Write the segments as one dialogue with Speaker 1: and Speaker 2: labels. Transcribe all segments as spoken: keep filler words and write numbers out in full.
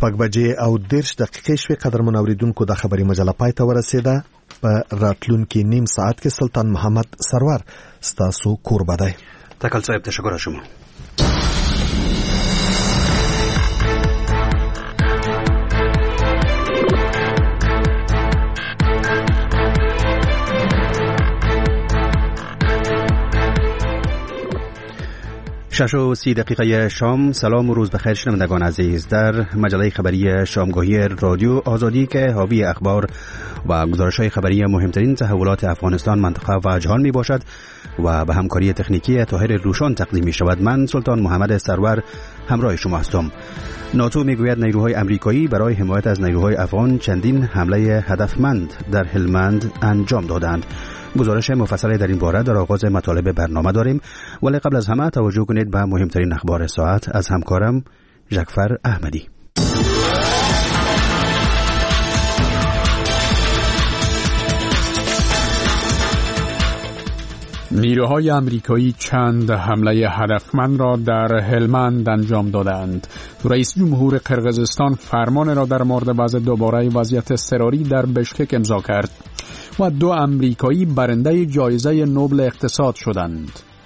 Speaker 1: شپږ بجې او دېرش دقیقې شوې. قدرمن اوریدونکو د خبري مجله پای ته ورسېده. په راتلونکي نیم ساعت کې سلطان محمد سرور ستاسو کوربه دی.
Speaker 2: تکل صاحب تشکر از شما. شش و سی دقیقه شام. سلام و روز بخیر شنوندگان عزیز. در مجله خبری شامگاهی رادیو آزادی که حاوی اخبار و گزارش‌های خبری مهمترین تحولات افغانستان، منطقه و جهان می باشد و به همکاری تکنیکی طاهر روشان تقدیم می شود. من سلطان محمد سرور همراه شما هستم. ناتو می گوید نیروهای امریکایی برای حمایت از نیروهای افغان چندین حمله هدفمند در هلمند انجام دادند. گزارش مفصلی در این باره در آغاز مطالب برنامه داریم، ولی قبل از همه توجه کنید به مهمترین اخبار ساعت از همکارم جعفر احمدی.
Speaker 3: نیروهای آمریکایی چند حمله هدفمند را در هلمند انجام دادند. رئیس جمهور قرقیزستان فرمان را در مورد وضع دوباره وضعیت اضطراری در بشکک امضا کرد و دو آمریکایی برنده جایزه نوبل اقتصاد شدند.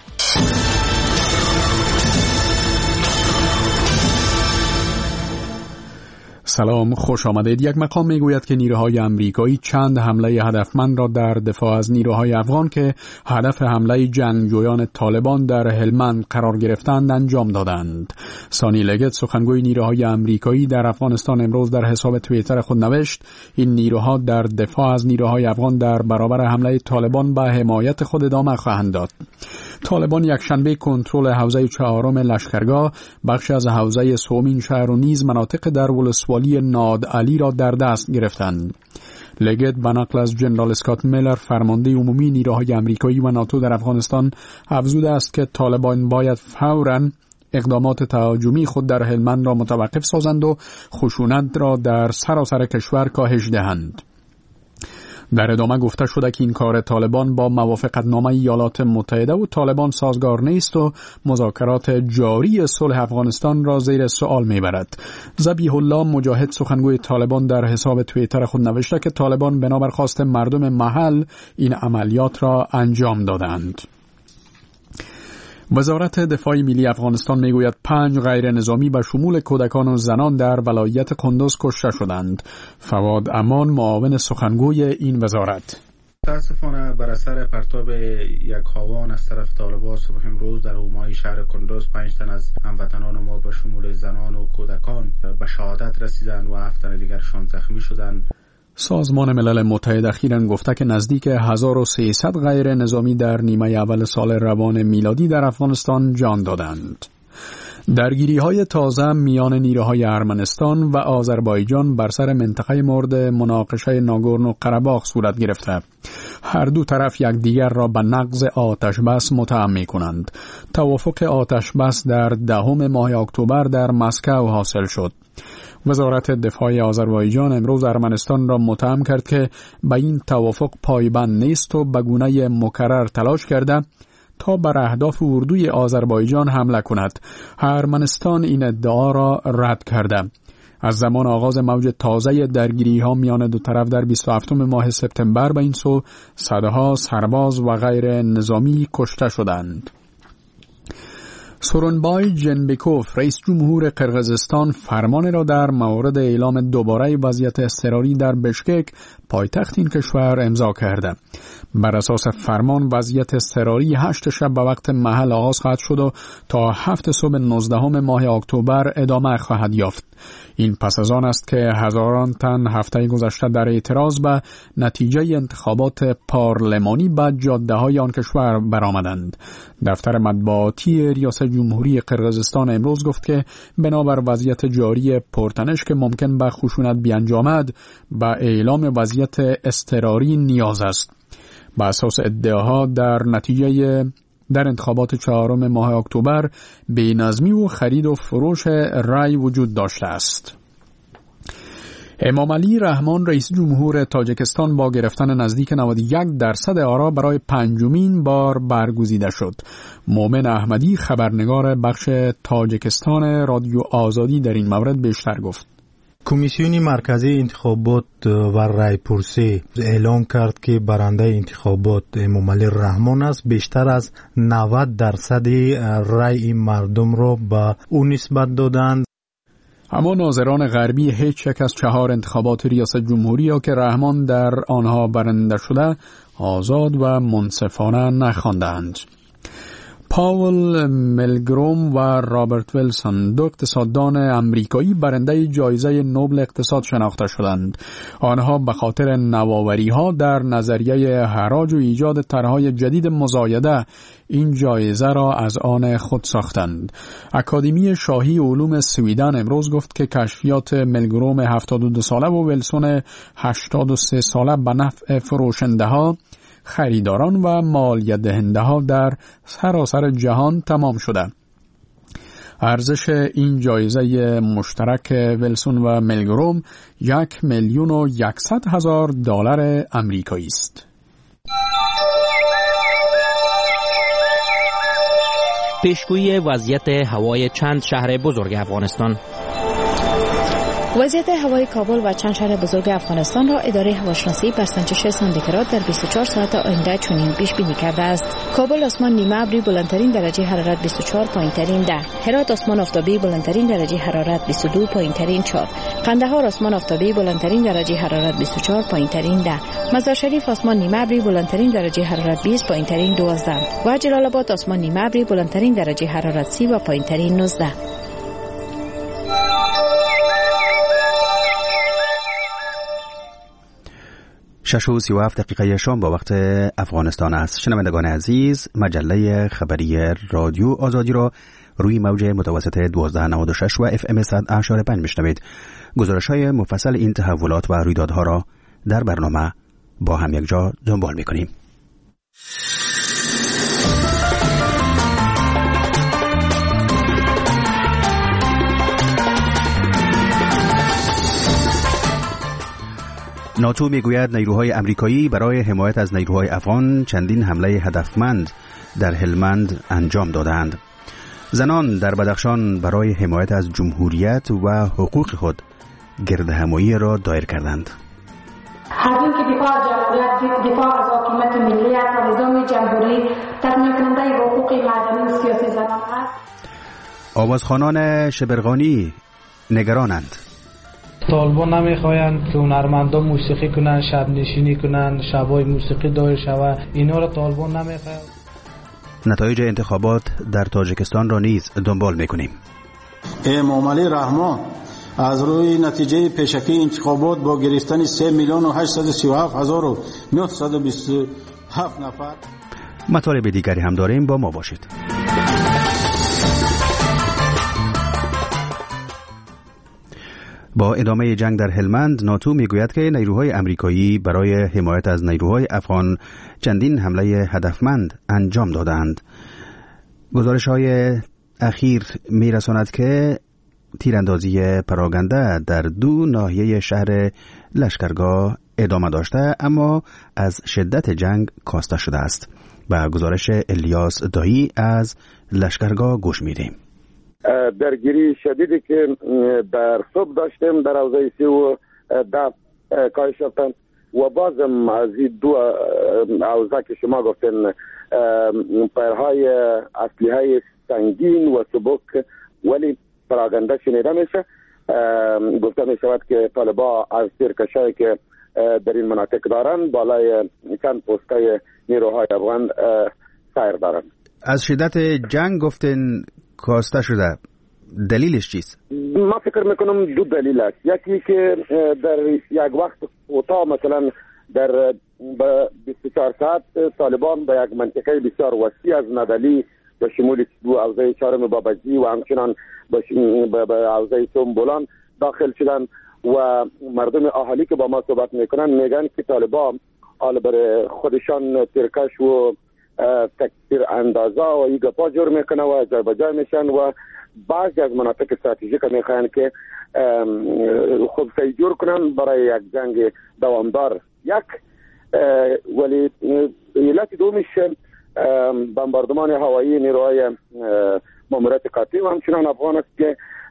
Speaker 3: سلام، خوش آمدید. یک مقام میگوید که نیروهای آمریکایی چند حمله هدفمند را در دفاع از نیروهای افغان که هدف حمله جنگجویان طالبان در هلمند قرار گرفتند انجام دادند. سانی لگت، سخنگوی نیروهای آمریکایی در افغانستان، امروز در حساب توییتر خود نوشت این نیروها در دفاع از نیروهای افغان در برابر حمله طالبان به حمایت خود ادامه خواهند داد. طالبان یکشنبه کنترل حوزه چهارم لشکرگاه، بخش از حوزه سومین شهر و نیز مناطق در ولسوالی نادعلی را در دست گرفتند. لگت به نقل از جنرال اسکات میلر، فرمانده عمومی نیروهای آمریکایی و ناتو در افغانستان، افزوده است که طالبان باید فوراً اقدامات تهاجمی خود در هلمند را متوقف سازند و خشونت را در سراسر کشور کاهش دهند. در ادامه گفته شده که این کار طالبان با موافقتنامه ایالات متحده و طالبان سازگار نیست و مذاکرات جاری صلح افغانستان را زیر سوال میبرد. ذبیح الله مجاهد، سخنگوی طالبان، در حساب توییتر خود نوشته که طالبان بنابر خواست مردم محل این عملیات را انجام دادند. وزارت دفاع ملی افغانستان میگوید پنج غیر نظامی به شمول کودکان و زنان در ولایت قندوز کشته شدند. فواد امان، معاون سخنگوی این وزارت:
Speaker 4: متاسفانه بر اثر پرتاب یک هاوان از طرف طالبان صبح امروز در حومه شهر قندوز پنج تن از هموطنان ما به شمول زنان و کودکان به شهادت رسیدند و هفت تن دیگرشان زخمی شدند.
Speaker 3: سازمان ملل متحد اخیراً گفته که نزدیک هزار و سیصد غیر نظامی در نیمه اول سال روان میلادی در افغانستان جان دادند. درگیری‌های تازه میان نیروهای ارمنستان و آذربایجان بر سر منطقه مورد مناقشه ناگورنو قره‌باغ صورت گرفته. هر دو طرف یکدیگر را به نقض آتش بس متهم می‌کنند. توافق آتش بس در دهم ماه اکتبر در مسکو حاصل شد. وزارت دفاع آذربایجان امروز ارمنستان را متهم کرد که به این توافق پایبند نیست و به گونه مکرر تلاش کرده تا بر اهداف اردوی آذربایجان حمله کند. ارمنستان این ادعا را رد کرده. از زمان آغاز موج تازه درگیری‌ها میان دو طرف در بیست و هفتم ماه سپتامبر به این سو صدها سرباز و غیر نظامی کشته شدند. سورونبای جنبکوف، رئیس جمهور قرقیزستان، فرمان را در مورد اعلام دوباره وضعیت اضطراری در بشکک، پایتخت این کشور، امضا کرده. بر اساس فرمان وضعیت اضطراری هشت شب به وقت محل آغاز خواهد شد و تا هفت صبح نوزدهم ماه اکتبر ادامه خواهد یافت. این پس از آن است که هزاران تن هفته گذشته در اعتراض به نتیجه انتخابات پارلمانی به جاده‌های آن کشور برآمدند. دفتر مطبوعاتی ریاست جمهوری قرقیزستان امروز گفت که بنابر وضعیت جاری پرتنش که ممکن به خشونت بیانجامد، به اعلام وضعیت اضطراری نیاز است. به اساس ادعاها در نتیجه در انتخابات چهارم ماه اکتبر بی‌نظمی و خرید و فروش رای وجود داشته است. امام علی رحمان، رئیس جمهور تاجیکستان، با گرفتن نزدیک نود و یک درصد آرا برای پنجمین بار برگزیده شد. مومن احمدی، خبرنگار بخش تاجیکستان رادیو آزادی، در این مورد بیشتر گفت.
Speaker 5: کمیسیون مرکزی انتخابات و رایپرسی اعلام کرد که برنده انتخابات امام علی رحمان است. بیشتر از نود درصد رای مردم را به او نسبت دادند.
Speaker 3: اما ناظران غربی هیچ یک از چهار انتخابات ریاست جمهوری را که رحمان در آنها برنده شده آزاد و منصفانه نخواندند. پاول ملگروم و رابرت ویلسون، دو اقتصاددان امریکایی، برنده جایزه نوبل اقتصاد شناخته شدند. آنها به خاطر نوآوری‌ها در نظریه حراج و ایجاد طرح‌های جدید مزایده این جایزه را از آن خود ساختند. اکادمی شاهی علوم سویدن امروز گفت که کشفیات ملگروم هفتاد و دو ساله و ویلسون هشتاد و سه ساله به نفع فروشنده‌ها، خریداران و مالیات دهنده‌ها در سراسر جهان تمام شده. ارزش این جایزه مشترک ویلسون و ملگروم یک میلیون و یکصد هزار دلار آمریکایی است.
Speaker 6: پیشگویی وضعیت هوای چند شهر بزرگ افغانستان.
Speaker 7: وضعیت هوای کابل و چند شهر بزرگ افغانستان را اداره هواشناسی بر سنجش ساندیکرات در بیست و چهار ساعت آینده چنین پیش بینی کرده است. کابل آسمان نیمه ابری، بلندترین درجه حرارت بیست و چهار، پایینترین ده. هرات آسمان آفتابی، بلندترین درجه حرارت بیست و دو، پایینترین چهار. قندهار آسمان آفتابی، بلندترین درجه حرارت بیست و چهار، پایینترین ده. مزار شریف آسمان نیمه ابری، بلندترین درجه حرارت بیست، پایینترین دوازده. و جلال آباد آسمان نیمه ابری، بلندترین درجه حرارت سی و پایینترین نوزده.
Speaker 2: شش و سی و هفت دقیقه شام با وقت افغانستان است. شنوندگان عزیز، مجله خبری رادیو آزادی را روی موج متوسط دوازده نود و شش و اف ام صد و اشاره پنج میشنوید. گزارش های مفصل این تحولات و رویدادها را در برنامه با هم یک جا دنبال میکنیم. ناتو میگوید نیروهای امریکایی برای حمایت از نیروهای افغان چندین حمله هدفمند در هلمند انجام دادند. زنان در بدخشان برای حمایت از جمهوریت و حقوق خود گردهمایی را دایر کردند.
Speaker 8: از اینکه دفاع از جمهوریت، دفاع از حاکمیت ملی و نظام جمهوری تضمین کننده حقوق مدنی و سیاسی زنان است.
Speaker 2: آوازخوانان شبرغانی نگرانند.
Speaker 9: طالبان نمیخواین که هنرمندان موسیقی کنن، شب نشینی کنن، شبای موسیقی دایر شود. اینا را طالبان نمیخواین.
Speaker 2: نتایج انتخابات در تاجیکستان را نیز دنبال میکنیم.
Speaker 10: امام علی رحمان از روی نتیجه پیشکی انتخابات با گرفتن سه میلیون و هشتصد و سی و هفت هزار و نهصد و بیست و هفت نفر.
Speaker 2: مطالب دیگری هم داریم، با ما باشید. با ادامه جنگ در هلمند، ناتو میگوید که نیروهای امریکایی برای حمایت از نیروهای افغان چندین حمله هدفمند انجام دادند. گزارش‌های اخیر میرساند که تیراندازی پراگنده در دو ناحیه شهر لشکرگاه ادامه داشته، اما از شدت جنگ کاسته شده است. با گزارش الیاس دایی از لشکرگاه گوش میدیم.
Speaker 11: درگیری شدیدی که در صبح داشتیم در حوزه سی و ده کاهش یافتن و بازم از این دو حوزه که شما گفتین پیرهای اسلحه سنگین و سبک ولی پراگنده شنیده میشه. گفته می شود که طالبا از تیرکشایی که در این مناطق دارن بالای چند پوسته نیروهای افغان سیر دارن.
Speaker 2: از شدت جنگ گفتین کاسته شده، دلیلش چیست؟
Speaker 11: ما فکر میکنم دو دلیل است. یکی که در یک وقت کوتاه مثلا در بیست و چهار ساعت طالبان به یک منطقه بسیار وسیع از ندلی به شمول دو حوزه چهارم بابجی و همچنان به حوزه سنبولان داخل شدن و مردم اهالی که با ما صحبت میکنن میگن که طالبان حال بر خودشان ترکش و تکثیر اندازه و این گپا جور میکنه و جای بجای میشن و بعضی از مناطق استراتژیک میخواین که خوب سی جور کنن برای یک جنگ دوامدار. یک ولی علت دومیش بمباردمان هوایی نیروهای ماموریت قطعی و همچنان افغان است که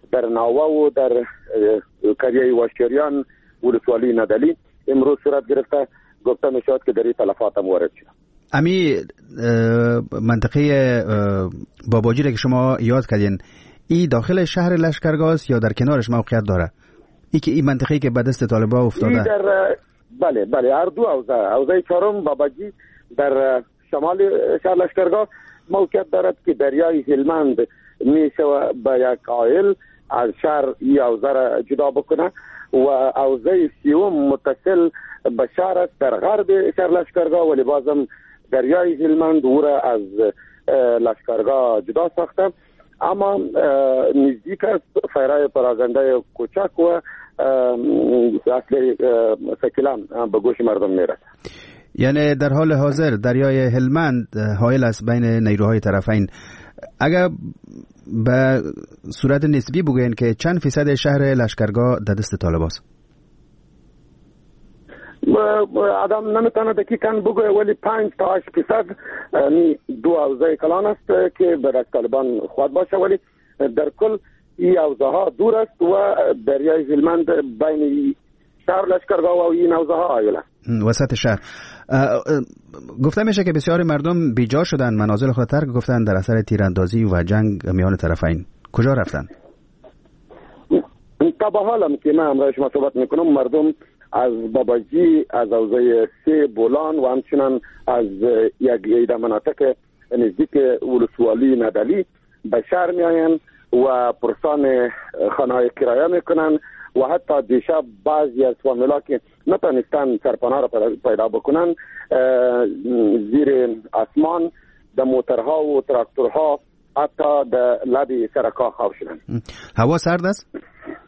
Speaker 11: در ناوا و در کریه واشکریان ولسوالی ندلی امروز صورت گرفته. گفته می شود که در این تلفات هم وارد شده.
Speaker 2: امی منطقه باباجیره که شما یاد کردین، ای داخل شهر لشکرگاه است یا در کنارش موقعیت داره؟ ای که این منطقه‌ای که به دست طالبان افتاده؟
Speaker 11: در بله بله هر دو حوزه، حوزه چهارم باباجی در شمال شهر لشکرگاه موقعیت دارد که دریای هلمند میشه به یک عائل از شهر این حوزه را جدا بکنه و حوزه سیوم متصل به شهر است در غرب شهر لشکرگاه، ولی بازم دریای هلمند او را از لشکرگاه جدا ساخته، اما نزدیک است فیرای پراگنده کوچک و اصلی سکیلان به گوش مردم میرسه.
Speaker 2: یعنی در حال حاضر دریای هلمند حائل است بین نیروهای طرفین. اگر به صورت نسبی بگوین که چند فیصد شهر لشکرگاه در دست طالب است؟
Speaker 11: آدم نمیتونه دقیقاً بگوه، ولی پنج تا هشت فیصد دو حوزه کلان است که به دست طالبان خود باشه، ولی در کل این حوزه ها دور است و دریای هلمند بین شهر لشکرگاه و این حوزه ها حائل است.
Speaker 2: وسط شهر. گفته میشه که بسیاری مردم بیجا شدن، منازل خود ترک گفتن در اثر تیراندازی و جنگ میان طرفین. کجا رفتن؟
Speaker 11: تا به حالم که من امروز شما صحبت میکنم، مردم از باباجی، از حوزه سه بولان و همچنان از یک ایده مناطق نزدیک ولسوالی ندلی به شهر میاین و پرسان خانه‌های کرایه میکنن و حتی دیشب بعضی از فامیلا که نتونستن سرپناه را پیدا بکنن زیر آسمان در موترها و تراکتورها حتی در لب سرکا خواب شدن.
Speaker 2: هوا سرد است؟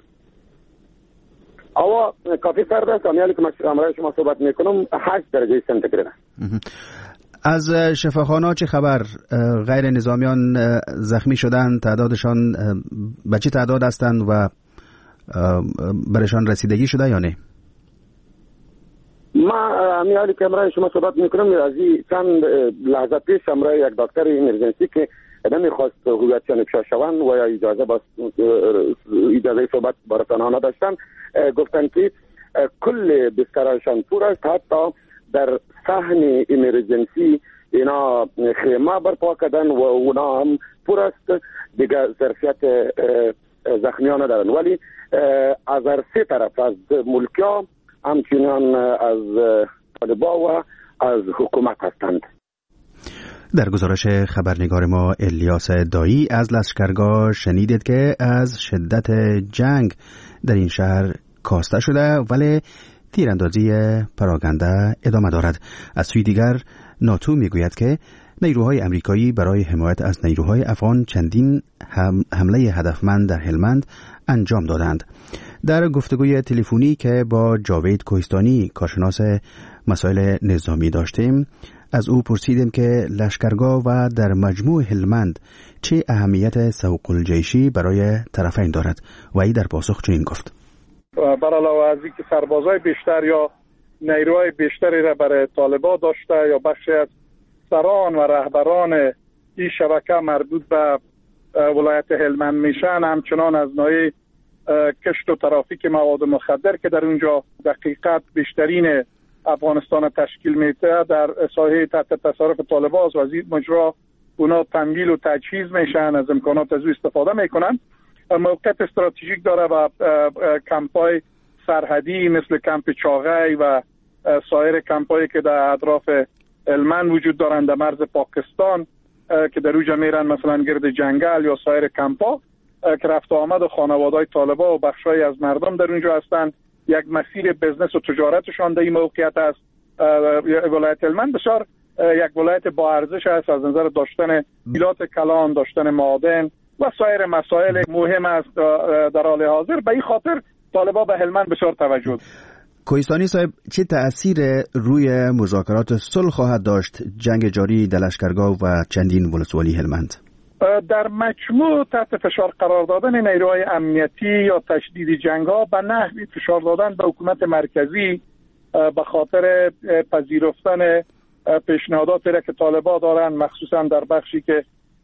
Speaker 11: هوا کافی سرد است. امیالی که امروز شما صحبت میکنم هشت درجه سانتیگراد.
Speaker 2: از شفاخانه چه خبر؟ غیر نظامیان زخمی شدن، تعدادشان به چه تعداد هستند و برشان رسیدگی شده یا نه؟
Speaker 11: ما امیالی که امروز شما صحبت میکنم از این چند لحظه پیش امروز یک دکتر ایمرجنسی که نمیخواست هویتشان افشا شوند و یا اجازه باز اجازه صحبت براتان نداشتن، گفتن که کل بسترشان پر است، حتی در صحن ایمرجنسی اینا خیمه برپا کردن و اونا هم پر است، دیگه ظرفیت زخمیان ندارن، ولی از هر سه طرف، از ملکیا همچنان از طالبا و از حکومت هستند.
Speaker 2: در گزارش خبرنگار ما الیاس دایی از لشکرگاه شنیدید که از شدت جنگ در این شهر کاسته شده، ولی تیراندازی پراگنده ادامه دارد. از سوی دیگر ناتو میگوید که نیروهای امریکایی برای حمایت از نیروهای افغان چندین هم حمله هدفمند در هلمند انجام دادند. در گفتگوی تلفنی که با جاوید کوهستانی کارشناس مسائل نظامی داشتیم، از او پرسیدیم که لشکرگاه و در مجموع هلمند چه اهمیت سوق الجیشی برای طرفین دارد و ای در پاسخ چنین گفت:
Speaker 12: بر علاوه از اینکه سربازای بیشتر یا نیروهای بیشتری را برای طالبان داشته یا بخشی از سران و رهبران این شبکه مربوط به ولایت هلمند میشن، همچنان از نوع کشت و ترافیک مواد مخدر که در اونجا دقیقاً بیشترین افغانستان تشکیل میده در ساحه تحت تصرف طالبان است و از این مجرا اونا تمویل و تجهیز میشن، از امکانات از او استفاده میکنن. موقعیت استراتژیک داره و کمپای سرحدی مثل کمپ چاغی و سایر کمپایی که در اطراف هلمند وجود دارند در مرز پاکستان که در اونجا میرن، مثلا گرد جنگل یا سایر کمپا که رفت آمد و خانواده‌های طالبان و بخشای از مردم در اونجا هستند. یک مسیر بزنس و تجارتشان در این موقعیت است. ولایت هلمند بسیار یک ولایت با ارزش است از نظر داشتن میلات کلان، داشتن معادن و سایر مسائل مهم است در حال حاضر. به این خاطر طالبان به هلمند بسیار توجه.
Speaker 2: کوهستانی صاحب، چه تأثیر روی مذاکرات صلح خواهد داشت جنگ جاری در لشکرگاه و چندین ولسوالی هلمند؟
Speaker 12: در مجموع تحت فشار قرار دادن نیروهای امنیتی یا تشدید جنگ ها به نحوی فشار دادن به حکومت مرکزی به خاطر پذیرفتن پیشنهاداتی را که طالبان دارن، مخصوصا در بخشی که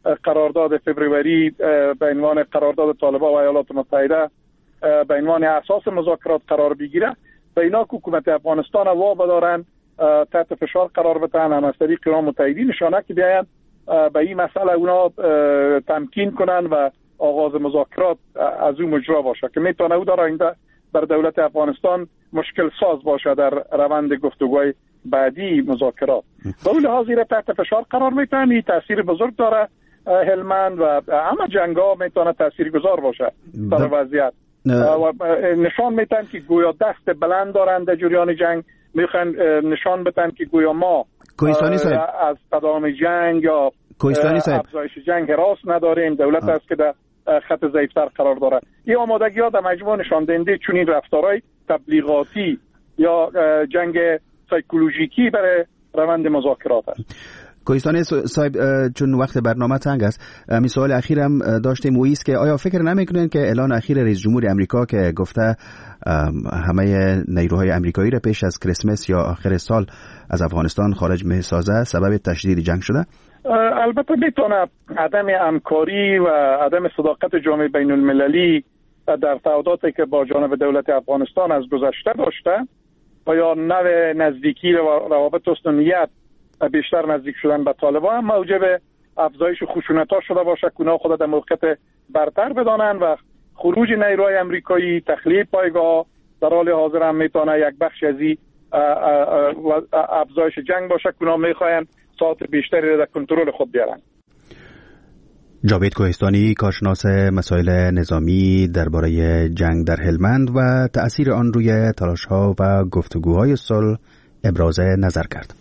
Speaker 12: قرارداد فبروری به عنوان قرارداد طالبان و ایالات متحده به عنوان اساس مذاکرات قرار بگیره، به اینا که حکومت افغانستان وا بدارن تحت فشار قرار بدن، هم از طریق اینا متحدینشانه که بیاین به این مسئله اونا تمکین کنن و آغاز مذاکرات از اون مجرا باشه که میتونه او در آینده بر دولت افغانستان مشکل ساز باشه در روند گفتگوهای بعدی مذاکرات. به اون لحاظ را تحت فشار قرار میتن، این تاثیر بزرگ داره هلمند و همه جنگا میتونه تاثیر گذار باشه در وضعیت و نشان میتن که گویا دست بلند دارند در جریان جنگ، میخوان نشان بدن که گویا ما از تداوم جنگ یا افزایش جنگ حراس نداریم، دولت است که در خط ضعیفتر قرار داره. این آمادگی ها در مجموع نشان دهنده چنین رفتارهای تبلیغاتی یا جنگ سایکولوژیکی برای روند مذاکرات است.
Speaker 2: کوهستانی صاحب، چون وقت برنامه تنگ است، می سوال اخیرم داشتیم و است که آیا فکر نمیکنین که اعلان اخیر رئیس جمهور امریکا که گفته همه نیروهای امریکایی را پیش از کریسمس یا آخر سال از افغانستان خارج می سازه سبب تشدید جنگ شده؟
Speaker 12: البته میتونه عدم همکاری و عدم صداقت جامعه بین المللی در تعهداتی که با جانب دولت افغانستان از گذشته داشته و یا نوع نزدیکی و روابط حسن نیت بیشتر نزدیک شدن به طالبان هم موجب افزایش خشونت‌ها شده باشه که اونا خود در موقعیت برتر بدانن و خروج نیروهای امریکایی، تخلیه پایگاه در حال حاضر هم میتونه یک بخش از این افزایش جنگ باشه که اونا میخواین ساعت بیشتری را در کنترل خود بیارن.
Speaker 2: جاوید کوهستانی، کارشناس مسائل نظامی درباره جنگ در هلمند و تأثیر آن روی تلاش‌ها و گفتگوهای صلح ابراز نظر کرد.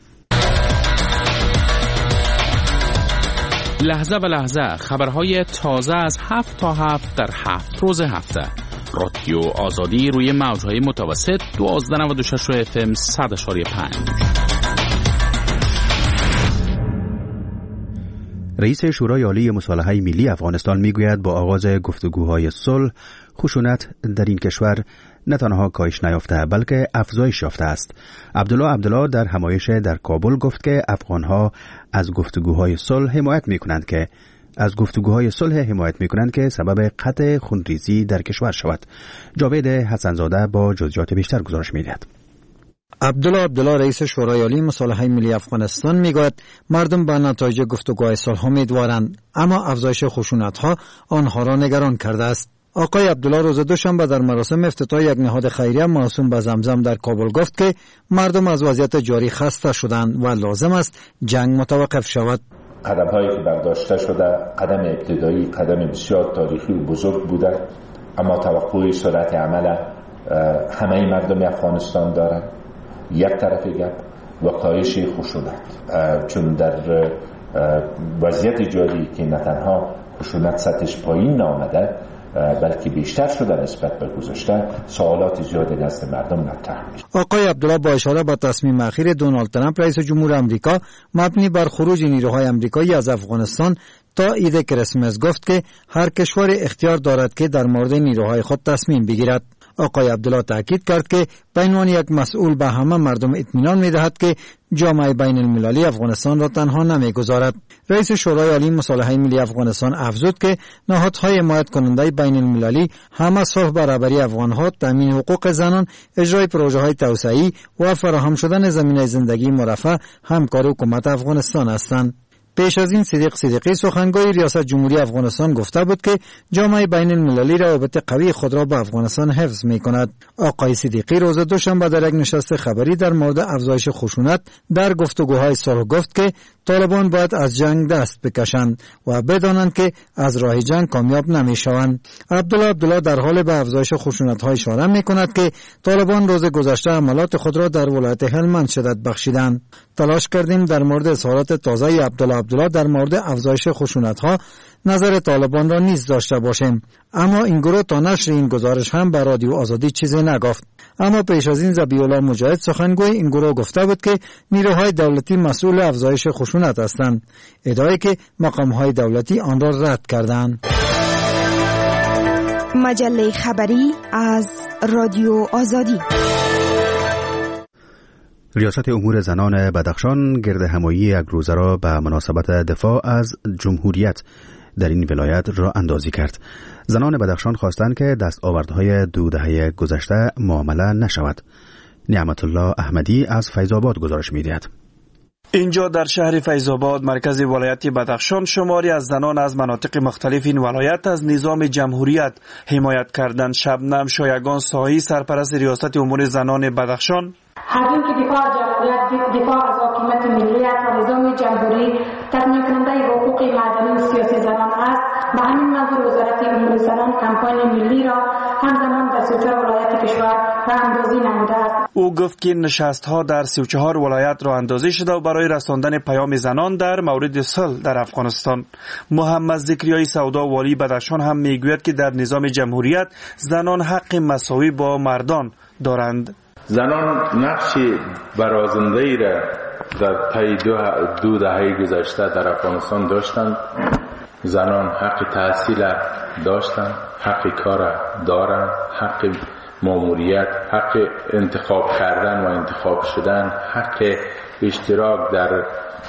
Speaker 3: لحظه به لحظه خبرهای تازه از هفت تا هفت در هفت روز هفته. رادیو آزادی روی موجهای متوسط دوازده نود و شش اف ام صد اشاری پنج.
Speaker 2: رئیس شورای عالی مصالحه ملی افغانستان میگوید با آغاز گفتگوهای صلح خشونت در این کشور نه تنها کاهش نیافته بلکه افزایش یافته است. عبدالله عبدالله در همایش در کابل گفت که افغانها از گفتگوهای صلح حمایت میکنند که از گفتگوهای صلح حمایت میکنند که سبب قطع خونریزی در کشور شود. جاوید حسنزاده با جزئیات بیشتر گزارش میدهد.
Speaker 13: عبدالله عبدالله رئیس شورای عالی مصالحه ملی افغانستان میگوید مردم به نتایج گفتگوهای صلح امیدوارند، اما افزایش خشونت‌ها آنها را نگران کرده است. آقای عبدالله روز دوشنبه در مراسم افتتاح یک نهاد خیریه موسوم به زمزم در کابل گفت که مردم از وضعیت جاری خسته شدند و لازم است جنگ متوقف شود.
Speaker 14: قدم‌هایی که برداشته شده قدم ابتدایی، قدم بسیار تاریخی و بزرگ بوده، اما توقع سرعت عمل همه مردم افغانستان دارند. یک طرف گپ و کاهش خشونت، چون در وضعیت جاری که نه تنها خشونت سطحش پایین نآمده بلکه بیشتر شده نسبت به گذشته، سوالات زیادی دست مردم مطرح میشه.
Speaker 13: آقای عبدالله با اشاره به تصمیم اخیر دونالد ترامپ رئیس جمهور آمریکا مبنی بر خروج نیروهای آمریکایی از افغانستان تا عید کریسمس گفت که هر کشور اختیار دارد که در مورد نیروهای خود تصمیم بگیرد. آقای عبدالله تاکید کرد که به عنوان یک مسئول به همه مردم اطمینان می‌دهد که جامعه بین المللی افغانستان را تنها نمی‌گذارد. رئیس شورای عالی مصالحه ملی افغانستان افزود که نهادهای حمایت کننده بین المللی همه صلح برابری افغان‌ها، تامین حقوق زنان، اجرای پروژه‌های توسعه‌ای و فراهم شدن زمینه زندگی مرفه همکار حکومت افغانستان هستند. پیش از این صدیق صدیقی سخنگوی ریاست جمهوری افغانستان گفته بود که جامعه بین المللی روابط قوی خود را با افغانستان حفظ می کند. آقای صدیقی روز دوشنبه در یک نشست خبری در مورد افزایش خشونت در گفتگوهای صلح گفت که طالبان باید از جنگ دست بکشند و بدانند که از راه جنگ کامیاب نمی شوند. عبدالله عبدالله در حال به افزایش خشونت‌ها اشاره می کند که طالبان روز گذشته حملات خود را در ولایت هلمند شدت بخشیدند. تلاش کردیم در مورد اظهارات تازه عبدالله عبدالله در مورد افزایش خشونت‌ها نظر طالبان را نیز داشته باشیم، اما این گروه تا نشر این گزارش هم به رادیو آزادی چیزی نگفت. اما پیش از این ذبیح‌الله مجاهد سخنگوی این گروه گفته بود که نیروهای دولتی مسئول افزایش خشونت هستند، ادعایی که مقام‌های دولتی آن را رد کردند.
Speaker 15: مجله خبری از رادیو آزادی.
Speaker 2: ریاست امور زنان بدخشان گرد همایی یک روزه را به مناسبت دفاع از جمهوریت در این ولایت را اندازی کرد. زنان بدخشان خواستند که دستاوردهای دو دهه گذشته معامله نشود. نعمت الله احمدی از فیض‌آباد گزارش می‌دهد.
Speaker 15: اینجا در شهر فیض‌آباد مرکز ولایت بدخشان شماری از زنان از مناطق مختلف این ولایت از نظام جمهوریت حمایت کردند. شبنم شایگان ساهی سرپرست ریاست امور زنان بدخشان:
Speaker 8: همین که دفاع از جمهوریت، دفاع از حاکمیت ملیت و نظام جمهوری تضمین کننده حقوق مدنی و سیاسی زنان است، به همین منظور وزارت امور زنان کمپاین ملی را همزمان در سی و چهار ولایت کشور راه اندازی نموده است.
Speaker 15: او گفت که نشست‌ها در سی و چهار ولایت راه اندازی شده و برای رساندن پیام زنان در مورد صلح در افغانستان. محمد ذکریای سودا والی بدخشان هم میگوید که در نظام جمهوریت زنان حق مساوی با مردان دارند.
Speaker 16: زنان نقش برازنده‌ای را در طی دو, دو دهه گذشته در افغانستان داشتند. زنان حق تحصیل داشتند، حق کار دارند، حق ماموریت، حق انتخاب کردن و انتخاب شدن، حق اشتراک در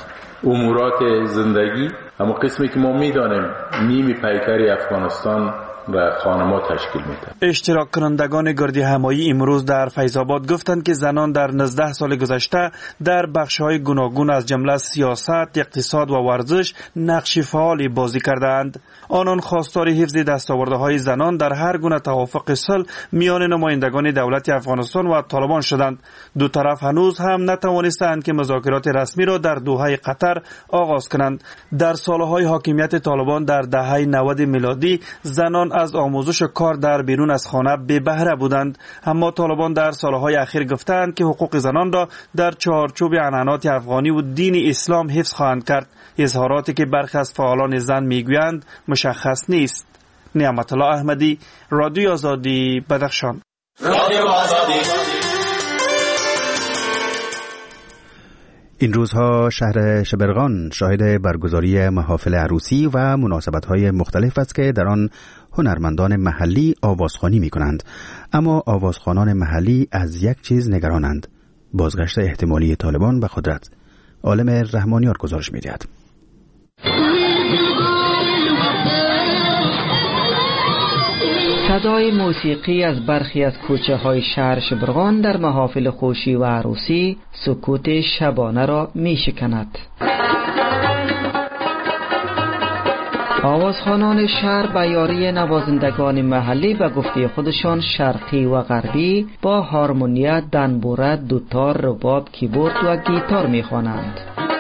Speaker 16: امورات زندگی. اما قسمی که ما میدانیم نیمی پیکری افغانستان و خانم‌ها تشکیل میده.
Speaker 15: اشتراک کنندگان گردی همایی امروز در فیض‌آباد گفتند که زنان در نوزده سال گذشته در بخش‌های گوناگون از جمله سیاست، اقتصاد و ورزش نقش فعالی بازی کردند. آنان خواستار حفظ دستاوردهای زنان در هر گونه توافق صلح میان نمایندگان دولت افغانستان و طالبان شدند. دو طرف هنوز هم نتوانستند که مذاکرات رسمی را در دوحه قطر آغاز کنند. در سالهای حاکمیت طالبان در دهه نود میلادی زنان از آموزش کار در بیرون از خانه بی بهره بودند، اما طالبان در سالهای اخیر گفتند که حقوق زنان را در چارچوب عنعنات افغانی و دین اسلام حفظ خواهند کرد. اظهاراتی که برخی از فعالان زن میگویند مشخص نیست. نعمت الله احمدی، رادیو آزادی، بدخشان.
Speaker 2: رادیو آزادی. این روزها شهر شبرغان شاهد برگزاری محافل عروسی و مناسبت‌های مختلف است که در آن هنرمندان محلی آوازخوانی می‌کنند. اما آوازخوانان محلی از یک چیز نگرانند: بازگشت احتمالی طالبان به قدرت. عالم رحمانیار گزارش می‌دهد.
Speaker 17: صدای موسیقی از برخی از کوچه های شهر شبرغان در محافل خوشی و عروسی سکوت شبانه را می شکند. آوازخوانان شهر به یاری نوازندگان محلی و گفته خودشان شرقی و غربی با هارمونیا، دنبوره، دوتار، رباب، کیبورد و گیتار می خوانند.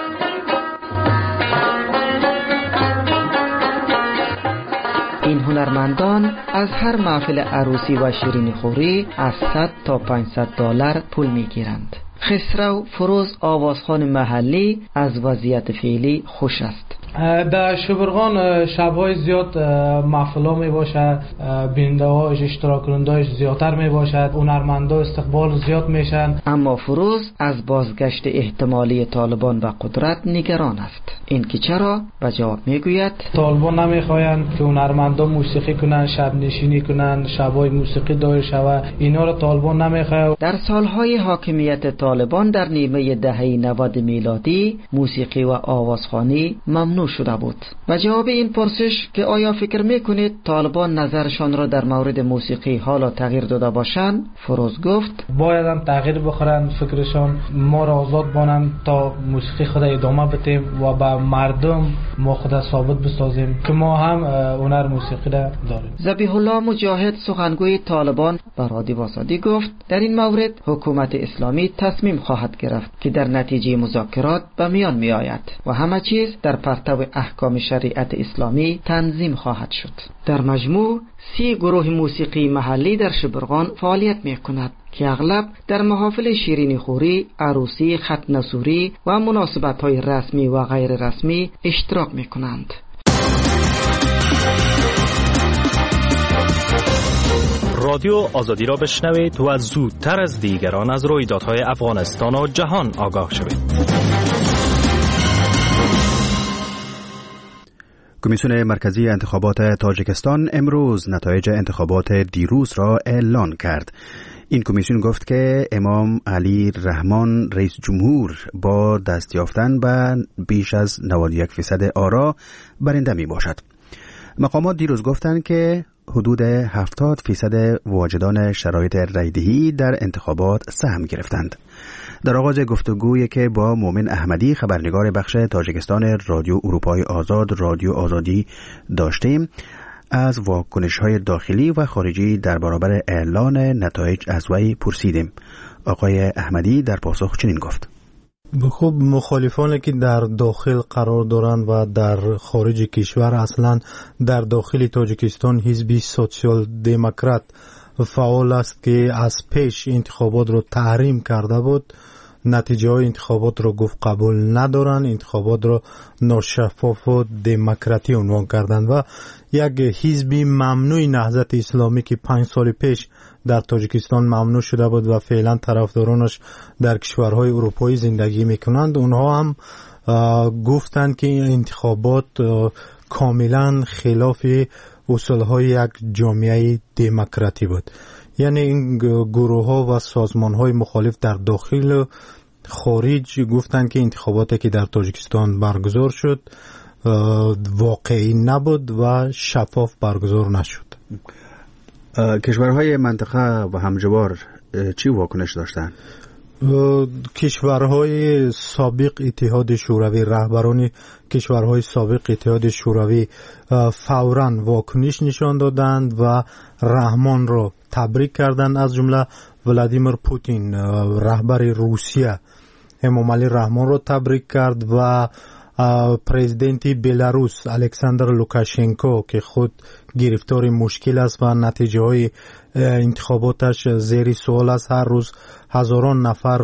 Speaker 17: این هنرمندان از هر محفل عروسی و شیرینی خوری از صد تا پانصد دلار پول میگیرند. خسرو فروز آوازخوان محلی از وضعیت فعلی خوش است.
Speaker 9: در شبرغان شب‌های زیاد محفلا می باشد، بیننده هاش، اشتراک کننده‌اش زیادتر می باشد، هنرمندا استقبال زیاد میشن.
Speaker 17: اما فروز از بازگشت احتمالی طالبان به قدرت نگران است. این که چرا؟ به جواب میگوید
Speaker 9: طالبان نمیخواین که هنرمندا موسیقی کنن، شب نشینی کنن، شب‌های موسیقی دایر شود. اینا را طالبان نمیخواد.
Speaker 17: در سالهای حاکمیت طالبان در نیمه دهه نود میلادی موسیقی و آوازخوانی ممنوع شده بود. و جواب این پرسش که آیا فکر میکنید طالبان نظرشان را در مورد موسیقی حالا تغییر داده باشند، فروز گفت
Speaker 9: باید هم تغییر بخورن فکرشان، ما را آزاد بانن تا موسیقی خود ادامه بدیم و به مردم ما خود ثابت بسازیم که ما هم هنر موسیقی را داریم.
Speaker 17: ذبیح الله مجاهد سخنگوی طالبان به رادیو آزادی گفت در این مورد حکومت اسلامی تصمیم خواهد گرفت که در نتیجه مذاکرات به میان می آید و همه چیز در پرتو احکام شریعت اسلامی تنظیم خواهد شد. در مجموع سی گروه موسیقی محلی در شبرغان فعالیت می کند که اغلب در محافل شیرینی خوری، عروسی، ختنه سوری و مناسبت های رسمی و غیر رسمی اشتراک می کنند.
Speaker 18: رادیو آزادی را بشنوید و زودتر از دیگران از رویدادهای افغانستان و جهان آگاه شوید.
Speaker 2: کمیسیون مرکزی انتخابات تاجیکستان امروز نتایج انتخابات دیروز را اعلان کرد. این کمیسیون گفت که امام علی رحمان رئیس جمهور با دست یافتن به بیش از نود و یک فیصد آرا برنده می باشد. مقامات دیروز گفتند که حدود هفتاد فیصد واجدان شرایط رایدهی در انتخابات سهم گرفتند. در آغاز گفتگویی که با مومن احمدی خبرنگار بخش تاجیکستان رادیو اروپای آزاد رادیو آزادی داشتیم، از واکنش‌های داخلی و خارجی در برابر اعلان نتایج از وی پرسیدیم. آقای احمدی در پاسخ چنین گفت:
Speaker 5: خب مخالفانی که در داخل قرار دارند و در خارج کشور، اصلا در داخل تاجیکستان حزب سوسیال دموکرات فعال است که از پیش انتخابات رو تحریم کرده بود. نتیجه های انتخابات رو گفت قبول ندارن، انتخابات رو ناشفاف و دموکراتی عنوان کردند و یک حزب ممنوع نهضت اسلامی که پنج سال پیش در تاجیکستان ممنوع شده بود و فعلا طرفدارانش در کشورهای اروپایی زندگی میکنند، اونها هم گفتند که این انتخابات کاملا خلاف اصولهای یک جامعه دموکراتی بود. یعنی این گروه ها و سازمان های مخالف در داخل و خارج گفتند که انتخاباتی که در تاجیکستان برگزار شد واقعی نبود و شفاف برگزار نشد.
Speaker 2: کشورهای منطقه و همجوار چی واکنش داشتند؟
Speaker 5: کشورهای سابق اتحاد شوروی، رهبران کشورهای سابق اتحاد شوروی فوراً واکنش نشان دادند و رحمان را تبریک کردند. از جمله ولادیمیر پوتین رهبر روسیه امام علی رحمان را تبریک کرد و پرزیدنت بلاروس الکساندر لوکاشنکو که خود گرفتار مشکل است و نتیجه های انتخاباتش زیر سوال است، هر روز هزاران نفر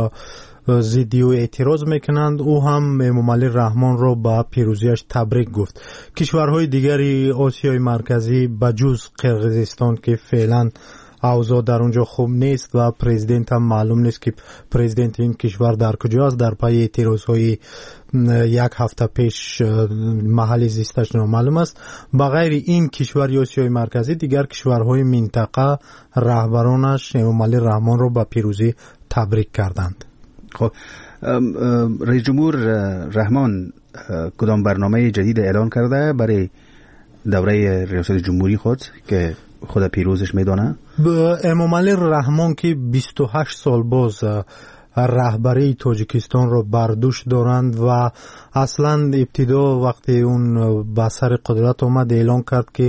Speaker 5: ضد او اعتراض میکنند، او هم امام علی رحمان را با پیروزیش تبریک گفت. کشورهای دیگری آسیای مرکزی بجز قرقیزستان که فعلا اوضاع در اونجا خوب نیست و پرزیدنت هم معلوم نیست که پرزیدنت این کشور در کجاست، در پای اعتراضهای یک هفته پیش محل زیستش نامعلوم است. بغیر این کشور آسیای مرکزی دیگر کشورهای منطقه رهبرانش امام علی رحمان را با پیروزی تبریک کردند.
Speaker 2: خب رئیس جمهور رحمان کدام برنامه جدید اعلان کرده برای دوره ریاست جمهوری خود که خود پیروزش میدونه؟
Speaker 5: امام علی رحمان که بیست و هشت سال باز رهبری تاجیکستان رو بر دوش دارند و اصلا ابتدا وقتی اون به سر قدرت آمد اعلان کرد که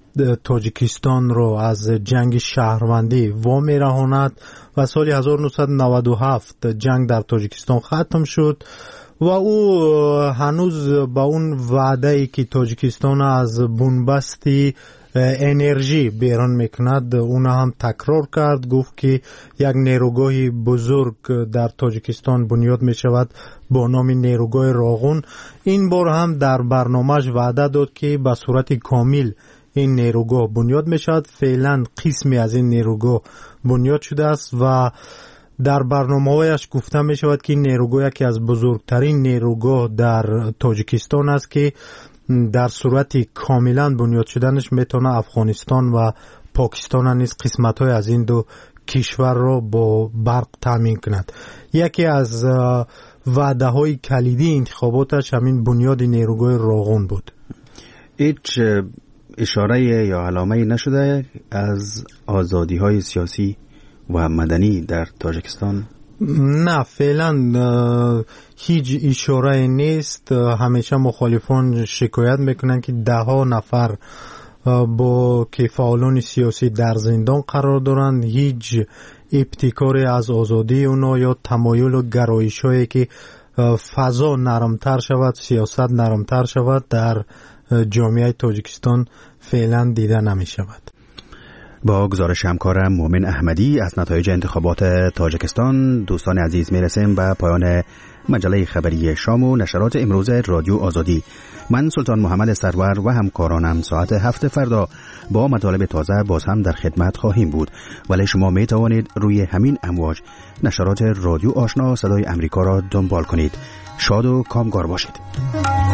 Speaker 5: تاجیکستان رو از جنگ شهروندی وامی رهاند و سال هزار و نهصد و نود و هفت جنگ در تاجیکستان ختم شد و او هنوز با اون وعده‌ای که تاجیکستان از بنبستی انرژی بیرون میکند اون هم تکرار کرد. گفت که یک نیروگاه بزرگ در تاجیکستان بنیاد میشود با نام نیروگاه راغون. این بار هم در برنامهش وعده داد که به صورت کامل این نیروگاه بنیاد میشود. فعلا قسمی از این نیروگاه بنیاد شده است و در برنامه‌هایش گفته می شود که این نیروگاه یکی از بزرگترین نیروگاه در تاجیکستان است که در صورت کاملا بنیاد شدنش میتونه افغانستان و پاکستان نیز قسمت‌های از این دو کشور را با برق تامین کند. یکی از وعده‌های کلیدی انتخاباتش همین بنیاد نیروگاه راغون بود.
Speaker 2: هیچ اشاره یا علامه‌ای نشده از آزادی‌های سیاسی و مدنی در تاجیکستان؟
Speaker 5: نه فعلا هیچ اشاره نیست. همیشه مخالفان شکایت میکنن که ده ها نفر با که فعالان سیاسی در زندان قرار دارند. هیچ ابتکاری از آزادی اونا یا تمایل و گرایش هایی که فضا نرمتر شود، سیاست نرمتر شود در جامعه تاجیکستان فعلا دیده نمی شود.
Speaker 2: با گزارش همکارم مومن احمدی از نتایج انتخابات تاجیکستان دوستان عزیز میرسیم به پایان مجله خبری شام و نشرات امروز رادیو آزادی. من سلطان محمد سرور و همکارانم ساعت هفت فردا با مطالب تازه باز هم در خدمت خواهیم بود، ولی شما می توانید روی همین امواج نشرات رادیو آشنا صدای امریکا را دنبال کنید. شاد و کامگار باشید.